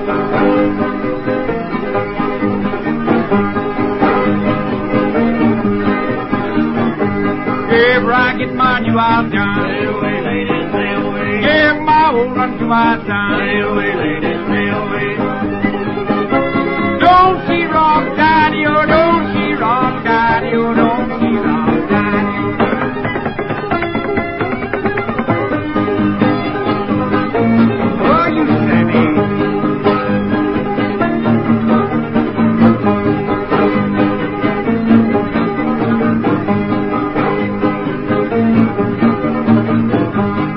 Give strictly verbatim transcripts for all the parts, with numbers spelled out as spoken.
Give Ragged Man you out done. Sail away, ladies, sail away. Give my old run to my son. Sail away, ladies, sail away. Don't see Rob Daddy, oh, don't see Rob Daddy, oh, don't see Rob Daddy. Oh, you Sammy.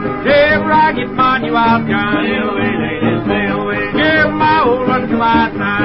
Give Ragged Man you out gun. Sail away, ladies, sail away. Give my old run to my son.